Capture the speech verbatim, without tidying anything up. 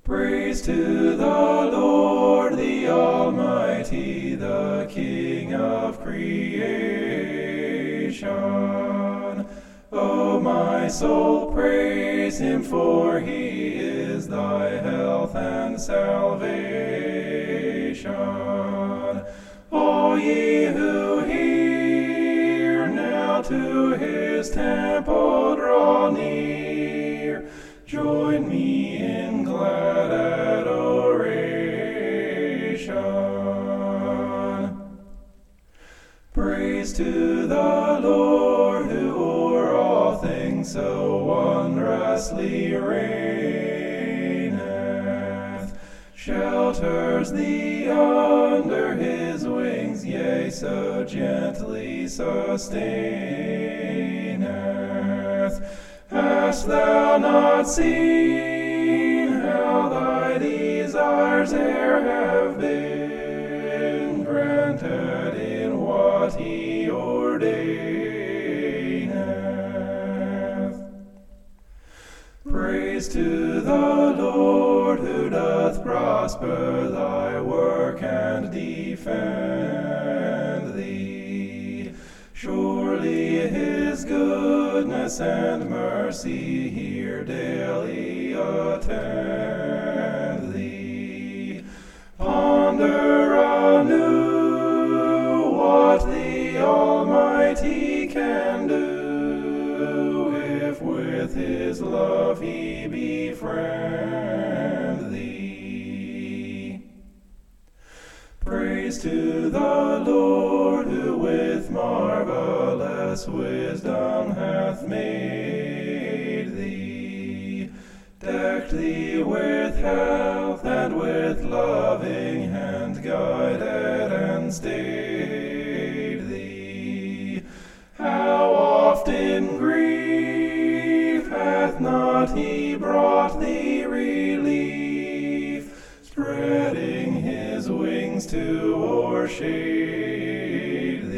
Praise to the Lord, the Almighty, the King of creation. O my soul, praise him, for he is thy health and salvation. All ye who hear, now to his temple draw near. Join me in glad adoration. Praise to the Lord, who o'er all things so wondrously reigneth, shelters thee under his wings, yea, so gently sustaineth. Hast thou not seen how thy desires e'er have been granted in what he ordaineth? Praise to the Lord, who doth prosper thy work and defend thee. Surely his goodness and mercy here daily attend thee. Ponder anew what the Almighty can do, if with his love he befriend thee. Praise to the Lord, who with marvelous wisdom hath made thee, decked thee with health, and with loving hand guided and stayed thee. How oft in grief hath not he brought thee relief, spreading his wings to o'ershade